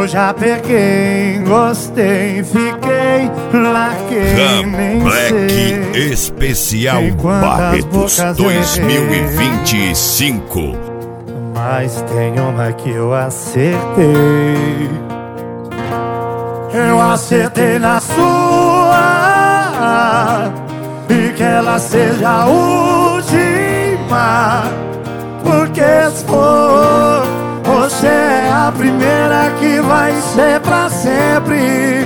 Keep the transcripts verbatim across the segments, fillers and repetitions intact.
Eu já peguei, gostei, fiquei, larguei, Ram nem Black sei. Especial Em quantas Barretos bocas dois mil e errei. vinte e cinco. Mas tem uma que eu acertei. Eu acertei na sua, e que ela seja a última. Porque se for, você é a primeira que vai ser pra sempre.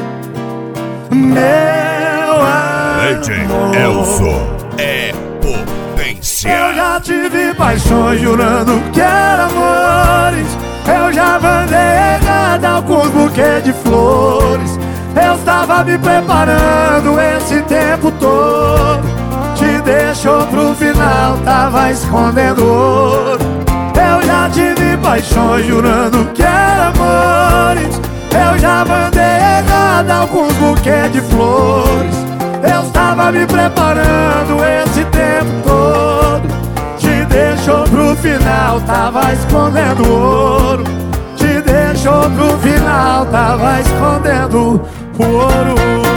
Meu Legend amor, Elso é potência. eu já tive paixões jurando que eram amores. Eu já mandei errada com buquê de flores. Eu estava me preparando esse tempo todo. Te deixou pro final, tava escondendo ouro. Eu já tive paixões jurando que eram amores. Eu já mandei errada alguns buquês de flores. Eu estava me preparando esse tempo todo. Te deixou pro final, tava escondendo ouro. Te deixou pro final, tava escondendo o ouro.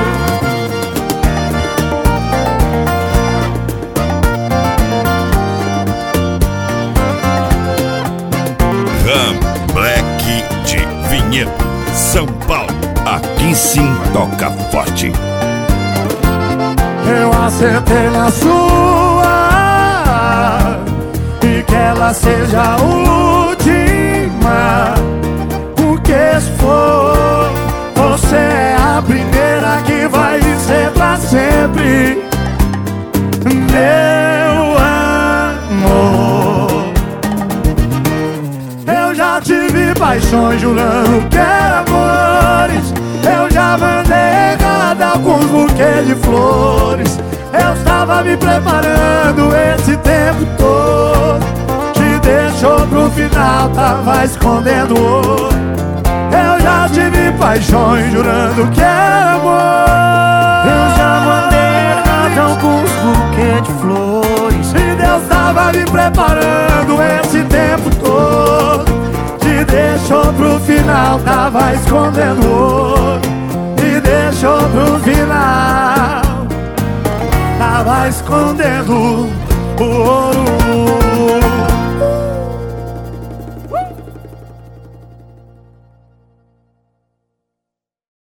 Ram Black de Vinhedo, São Paulo. Aqui sim toca forte. Eu acertei na sua, e que ela seja a última. Porque se for, você é a primeira que vai ser pra sempre. Meu amor, eu já tive paixões jurando que eram amores. Eu já mandei errada alguns buquês de flores. Eu estava me preparando esse tempo todo. Te deixou pro final, tava escondendo ouro. Eu já tive paixões jurando que era amor. Eu já mandei errada alguns buquês de flores. E Deus tava me preparando esse tempo todo. Te deixou pro final, tava escondendo ouro. Te deixou pro final, tava escondendo o ouro.